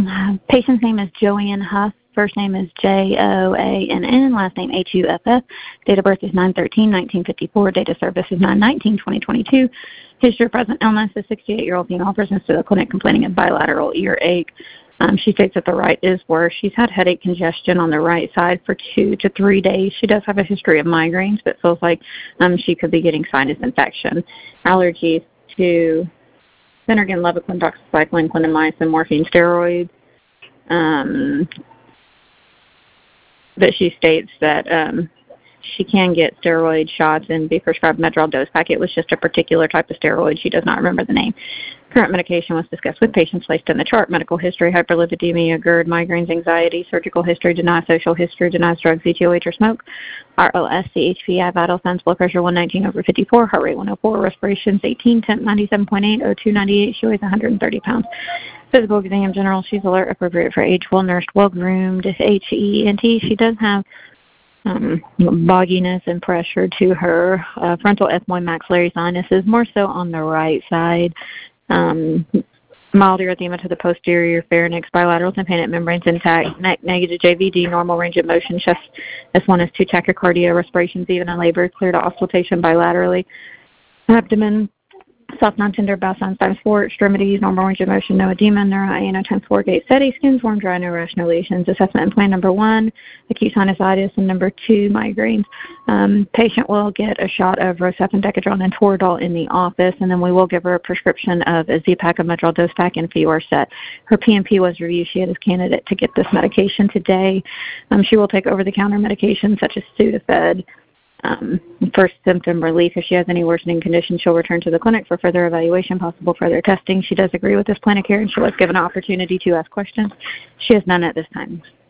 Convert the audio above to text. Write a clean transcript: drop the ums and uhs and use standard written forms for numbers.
Patient's name is Joanne Huff. First name is Joann, last name Huff. Date of birth is 9/13/1954. Date of service is 9/19/2022. History of present illness: a 68-year-old female presents to the clinic complaining of bilateral earache. She states that the right is worse. She's had headache congestion on the right side for 2 to 3 days. She does have a history of migraines, but feels like she could be getting sinus infection. Allergies to Phenergan, Levaquin, doxycycline, clindamycin, morphine, steroids. But she states that she can get steroid shots and be prescribed Medrol dose pack. It was just a particular type of steroid. She does not remember the name. Current medication was discussed with patients placed in the chart. Medical history: hyperlipidemia, GERD, migraines, anxiety. Surgical history: denies social history, denies drugs, ETOH, or smoke. ROS, CHPI, vital signs: blood pressure 119/54, heart rate 104, respirations 18, temp 97.8, O2 98. She weighs 130 pounds. Physical exam: general. She's alert, appropriate for age, well-nourished, well-groomed, HENT. She does have bogginess and pressure to her frontal ethmoid maxillary sinuses, more so on the right side. Mild erythema to the posterior pharynx, bilateral tympanic membranes intact, neck negative, JVD, normal range of motion, chest S1, S2, tachycardia, respirations even in labor, clear to auscultation bilaterally, abdomen, soft non-tender bowel signs ×4, extremities, normal range of motion, no edema, neuroINO ×4, gait steady, skin's warm, dry, no rational lesions. Assessment and plan: number 1, acute sinusitis, and number 2, migraines. Patient will get a shot of Rocephin, Decadron, and Toradol in the office, and then we will give her a prescription of a Z-Pack, a Medrol dose pack, and Fiorset. Her PNP was reviewed. She is candidate to get this medication today. She will take over-the-counter medications such as Sudafed. First symptom relief. If she has any worsening conditions, she'll return to the clinic for further evaluation, possible further testing. She does agree with this plan of care, and she was given an opportunity to ask questions. She has none at this time.